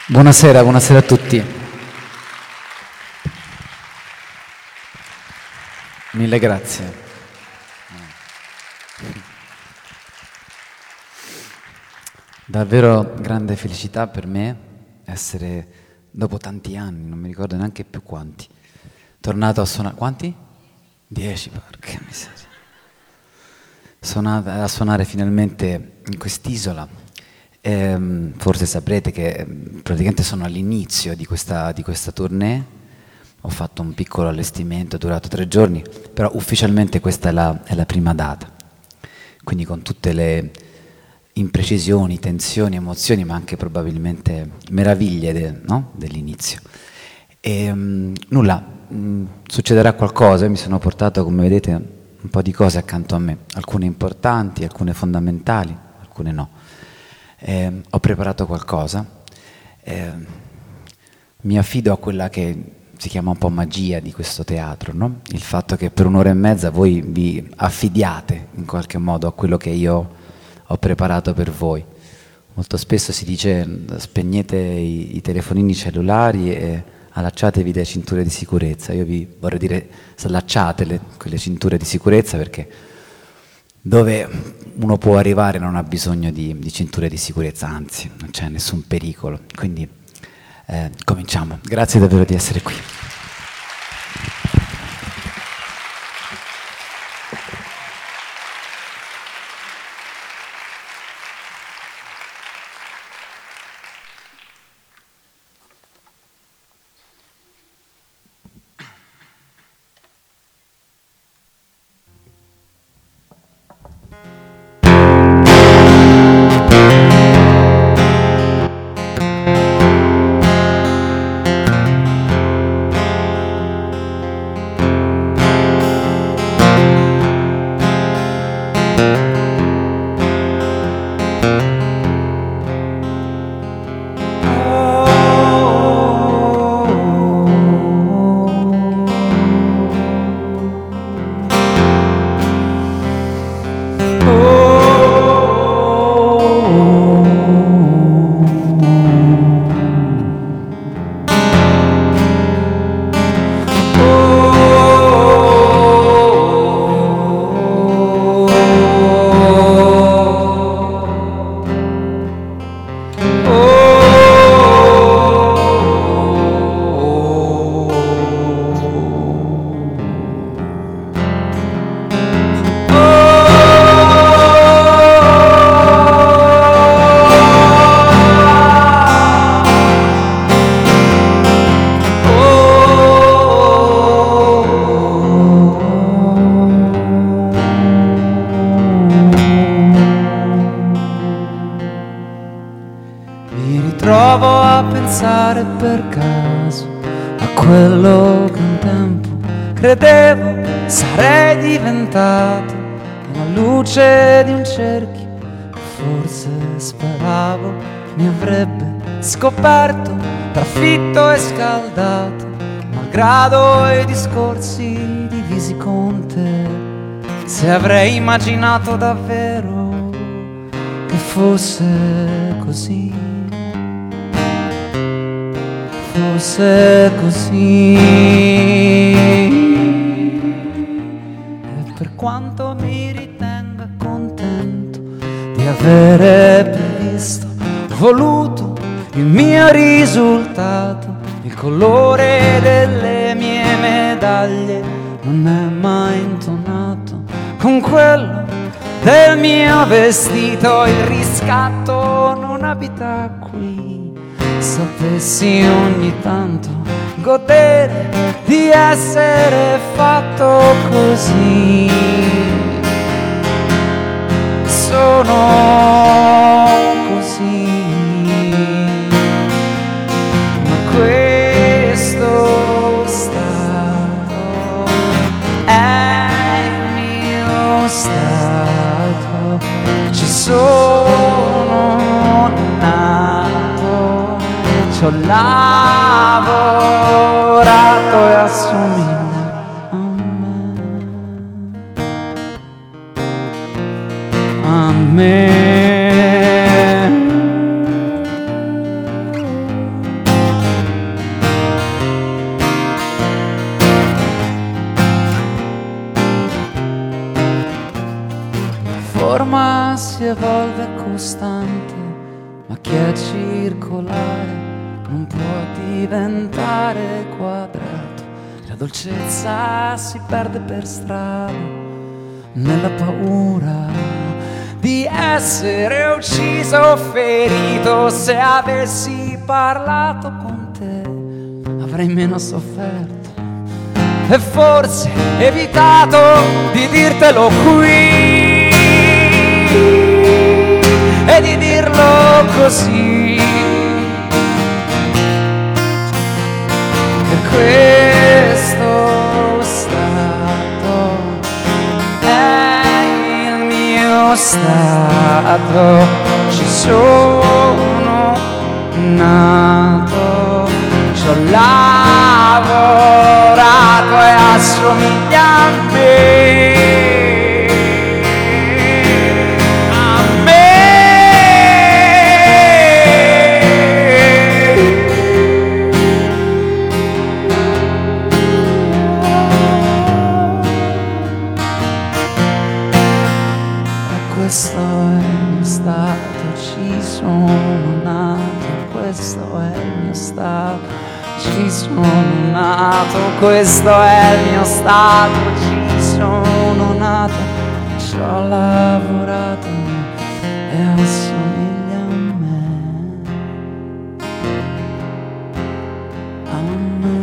Buonasera, buonasera a tutti. Mille grazie. Davvero grande felicità per me essere, dopo tanti anni, non mi ricordo neanche più quanti, tornato a suonare. Quanti? 10, porca miseria. A suonare finalmente in quest'isola. Forse saprete che praticamente sono all'inizio di questa tournée. Ho fatto un piccolo allestimento durato 3 giorni, però ufficialmente questa è la prima data, quindi con tutte le imprecisioni, tensioni, emozioni, ma anche probabilmente meraviglie dell'inizio. Nulla, succederà qualcosa. Mi sono portato, come vedete, un po' di cose accanto a me, alcune importanti, alcune fondamentali, alcune no. Ho preparato qualcosa, mi affido a quella che si chiama un po' magia di questo teatro, no? Il fatto che per 1 ora e mezza voi vi affidiate in qualche modo a quello che io ho preparato per voi. Molto spesso si dice spegnete i telefonini cellulari e allacciatevi le cinture di sicurezza. Io vi vorrei dire slacciate quelle cinture di sicurezza, perché dove uno può arrivare non ha bisogno di cinture di sicurezza, anzi non c'è nessun pericolo. Quindi cominciamo. Grazie davvero di essere qui. Per caso a quello che un tempo credevo sarei diventato, la luce di un cerchio che forse speravo mi avrebbe scoperto, trafitto e scaldato, malgrado i discorsi divisi con te. Se avrei immaginato davvero che fosse così, fosse così. E per quanto mi ritenga contento di avere previsto, voluto il mio risultato, il colore delle mie medaglie non è mai intonato con quello del mio vestito. Il riscatto non abita qui. Sapessi ogni tanto godere di essere fatto così. Sono così, ma questo stato è il mio stato. Ci sono nato, ci ho lavorato e assomiglia a me. forma si evolve costante, ma chi è circolare non può diventare quadrato. La dolcezza si perde per strada, nella paura di essere ucciso o ferito. Se avessi parlato con te avrei meno sofferto e forse evitato di dirtelo qui e di dirlo così. Per questo stato è il mio stato, ci sono nato, ci ho lavorato e assomiglia a me. Questo è il mio stato, ci sono nato, questo è il mio stato, ci sono nato, questo è il mio stato, ci sono nato, ci ho lavorato e assomiglia a me, a me.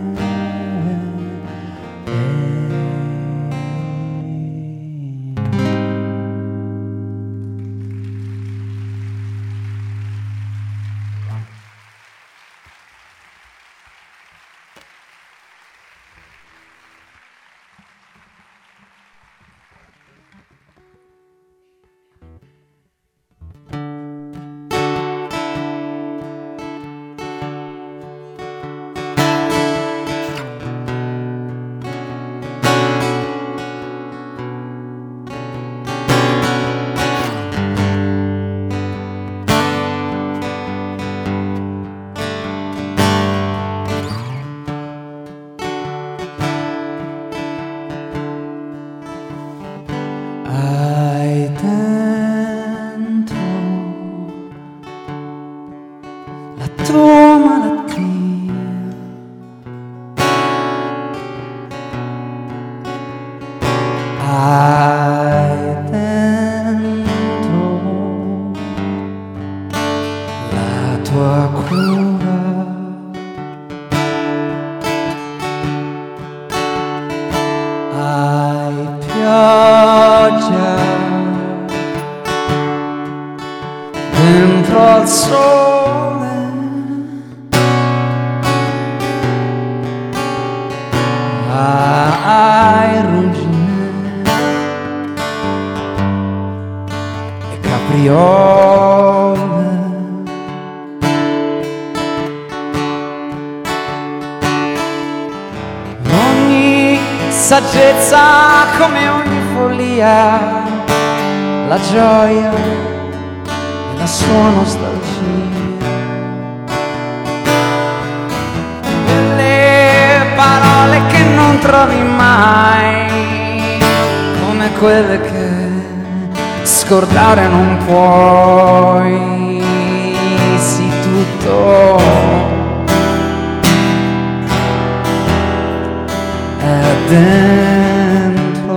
Hai dentro la tua malattia, hai dentro la tua cura, hai pioggia dentro al sole, hai ruggine e capriole, ogni saggezza come ogni follia, la gioia e la sua nostalgia, le parole che non trovi mai, come quelle che scordare non puoi, sì tutto è dentro.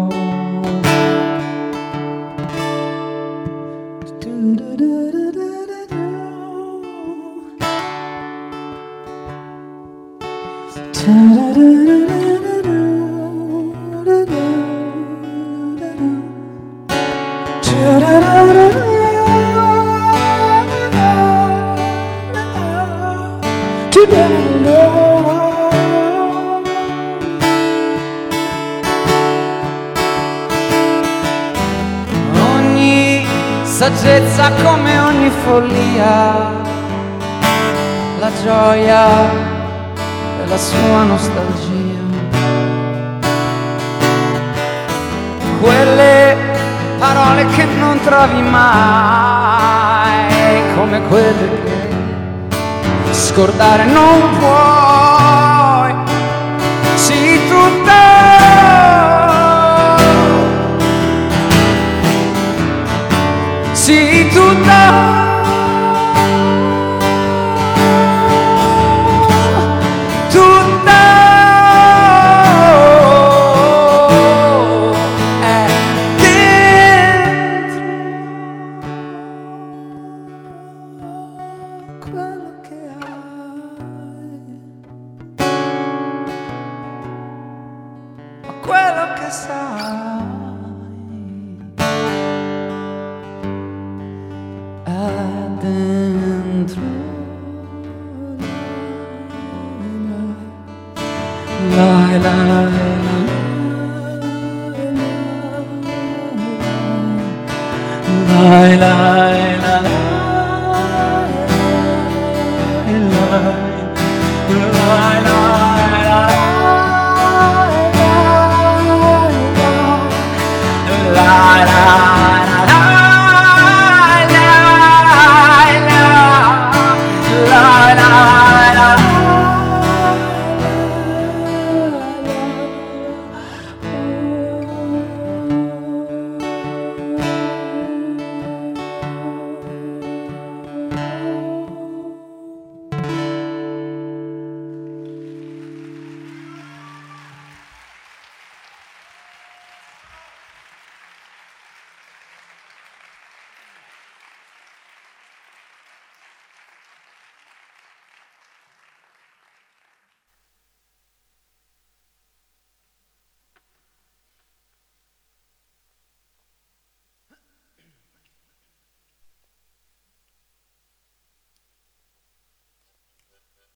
Ogni saggezza come ogni follia, la gioia e la sua nostalgia, quelle parole che non trovi mai, come quelle che scordare non puoi, sì tutto Sì, tu dai. Quello che sai è dentro. La la la la la la la